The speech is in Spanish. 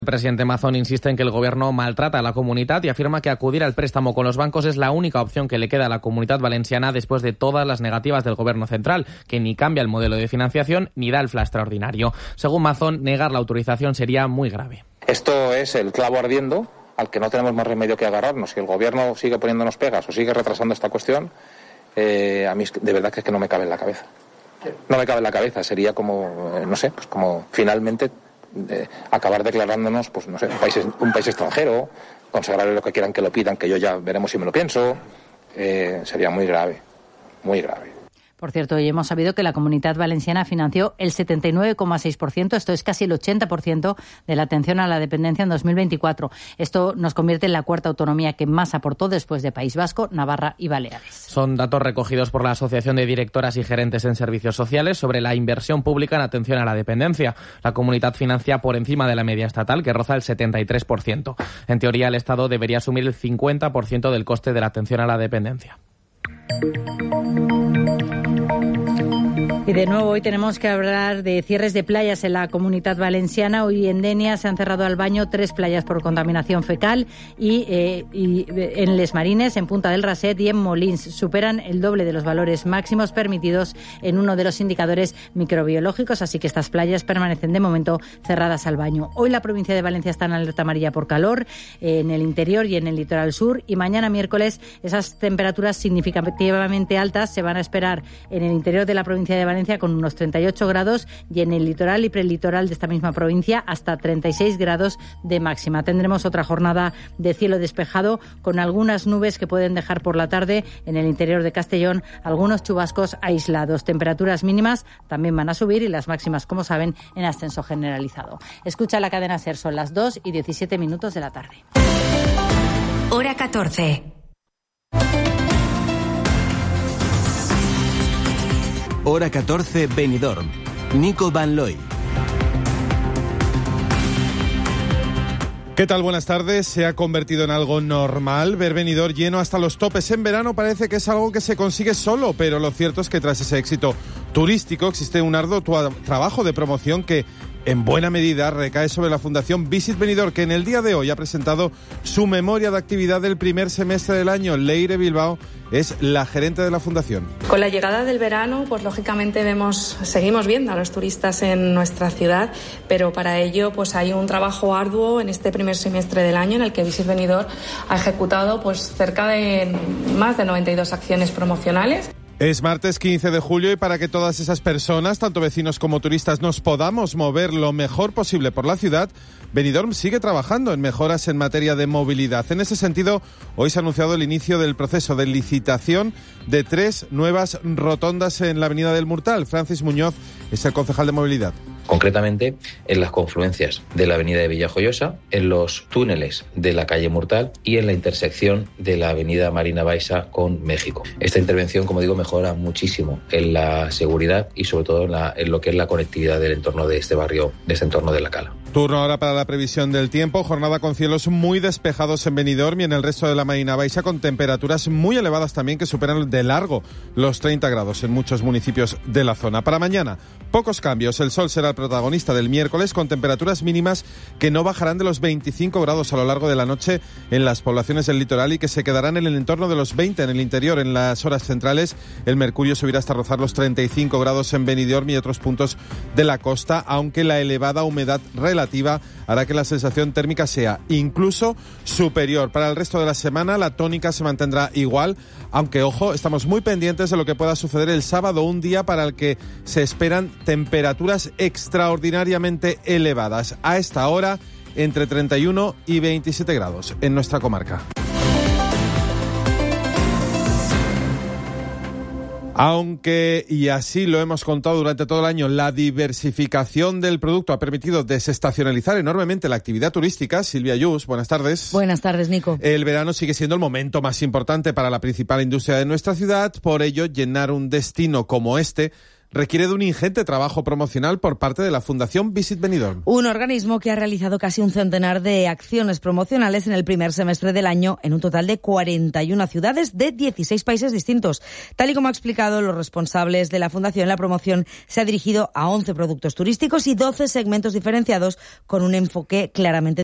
El presidente Mazón insiste en que el gobierno maltrata a la comunidad y afirma que acudir al préstamo con los bancos es la única opción que le queda a la Comunidad Valenciana después de todas las negativas del gobierno central, que ni cambia el modelo de financiación ni da el fla extraordinario. Según Mazón, negar la autorización sería muy grave. Esto es el clavo ardiendo al que no tenemos más remedio que agarrarnos. Si el gobierno sigue poniéndonos pegas o sigue retrasando esta cuestión, a mí de verdad que es que no me cabe en la cabeza. No me cabe en la cabeza. Sería como, no sé, pues como finalmente acabar declarándonos, pues no sé, un país extranjero, consagrarle lo que quieran que lo pidan, que yo ya veremos si me lo pienso. Sería muy grave, muy grave. Por cierto, hoy hemos sabido que la Comunidad Valenciana financió el 79,6%, esto es casi el 80% de la atención a la dependencia en 2024. Esto nos convierte en la cuarta autonomía que más aportó después de País Vasco, Navarra y Baleares. Son datos recogidos por la Asociación de Directoras y Gerentes en Servicios Sociales sobre la inversión pública en atención a la dependencia. La comunidad financia por encima de la media estatal, que roza el 73%. En teoría, el Estado debería asumir el 50% del coste de la atención a la dependencia. Y de nuevo hoy tenemos que hablar de cierres de playas en la Comunidad Valenciana. Hoy en Denia se han cerrado al baño 3 playas por contaminación fecal y en Les Marines, en Punta del Raset y en Molins superan el doble de los valores máximos permitidos en uno de los indicadores microbiológicos, así que estas playas permanecen de momento cerradas al baño. Hoy la provincia de Valencia está en alerta amarilla por calor en el interior y en el litoral sur, y mañana miércoles esas temperaturas significativamente altas se van a esperar en el interior de la provincia de Valencia con unos 38 grados y en el litoral y prelitoral de esta misma provincia hasta 36 grados de máxima. Tendremos otra jornada de cielo despejado con algunas nubes que pueden dejar por la tarde en el interior de Castellón algunos chubascos aislados. Temperaturas mínimas también van a subir y las máximas, como saben, en ascenso generalizado. Escucha la cadena SER, son las 2:17 de la tarde. Hora 14. Hora 14, Benidorm. Nico Van Looy. ¿Qué tal? Buenas tardes. Se ha convertido en algo normal ver Benidorm lleno hasta los topes. En verano parece que es algo que se consigue solo, pero lo cierto es que tras ese éxito turístico existe un arduo trabajo de promoción que en buena medida recae sobre la Fundación Visit Benidorm, que en el día de hoy ha presentado su memoria de actividad del primer semestre del año. Leire Bilbao es la gerente de la Fundación. Con la llegada del verano, pues lógicamente seguimos viendo a los turistas en nuestra ciudad, pero para ello pues hay un trabajo arduo en este primer semestre del año en el que Visit Benidorm ha ejecutado pues cerca de más de 92 acciones promocionales. Es martes 15 de julio y para que todas esas personas, tanto vecinos como turistas, nos podamos mover lo mejor posible por la ciudad, Benidorm sigue trabajando en mejoras en materia de movilidad. En ese sentido, hoy se ha anunciado el inicio del proceso de licitación de 3 nuevas rotondas en la avenida del Murtal. Francis Muñoz es el concejal de movilidad. Concretamente en las confluencias de la avenida de Villajoyosa, en los túneles de la calle Murtal y en la intersección de la avenida Marina Baixa con México. Esta intervención, como digo, mejora muchísimo en la seguridad y sobre todo en lo que es la conectividad del entorno de este barrio, de este entorno de la Cala. Turno ahora para la previsión del tiempo. Jornada con cielos muy despejados en Benidorm y en el resto de la Marina Baixa, con temperaturas muy elevadas también que superan de largo los 30 grados en muchos municipios de la zona. Para mañana, pocos cambios. El sol será el protagonista del miércoles, con temperaturas mínimas que no bajarán de los 25 grados a lo largo de la noche en las poblaciones del litoral y que se quedarán en el entorno de los 20 en el interior. En las horas centrales, el mercurio subirá hasta rozar los 35 grados en Benidorm y otros puntos de la costa, aunque la elevada humedad relativa hará que la sensación térmica sea incluso superior. Para el resto de la semana, la tónica se mantendrá igual, aunque, ojo, estamos muy pendientes de lo que pueda suceder el sábado, un día para el que se esperan temperaturas extraordinariamente elevadas. A esta hora, entre 31 y 27 grados en nuestra comarca. Aunque, y así lo hemos contado durante todo el año, la diversificación del producto ha permitido desestacionalizar enormemente la actividad turística. Silvia Yus, buenas tardes. Buenas tardes, Nico. El verano sigue siendo el momento más importante para la principal industria de nuestra ciudad. Por ello, llenar un destino como este requiere de un ingente trabajo promocional por parte de la Fundación Visit Benidorm. Un organismo que ha realizado casi un centenar de acciones promocionales en el primer semestre del año en un total de 41 ciudades de 16 países distintos. Tal y como ha explicado los responsables de la Fundación, la promoción se ha dirigido a 11 productos turísticos y 12 segmentos diferenciados con un enfoque claramente